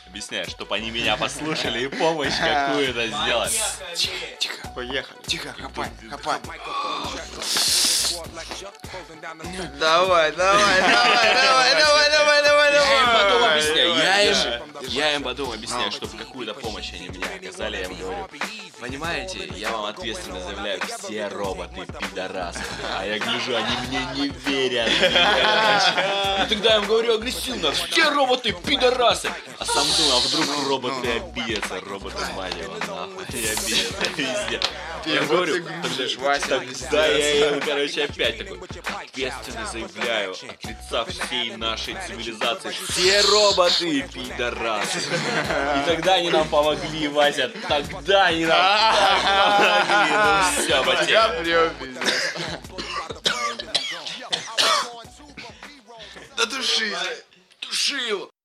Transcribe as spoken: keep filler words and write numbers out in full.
Объясняю, чтобы они меня послушали и помощь какую-то сделать. Тихо, тихо, поехали. Тихо, хапай, хапай. Давай, давай, давай, давай, давай, давай, давай, Я им потом давай. объясняю, я им, держи. я им потом объясняю, чтобы какую-то помощь они мне оказали, я им говорю, понимаете, я вам ответственно заявляю, все роботы пидорасы. А я гляжу, они мне не верят. И тогда я им говорю агрессивно, все роботы пидорасы. А сам думаю, а вдруг роботы обидятся, роботы мать его нахуй, и обидятся везде. Я говорю, тогда, тогда я им, короче, опять такой, ответственно заявляю от лица всей нашей цивилизации, все роботы пидорасы. И тогда они нам помогли, Вася, тогда они нам помогли, ну все, Я потеря. прям пиздец. Да души, Туши его.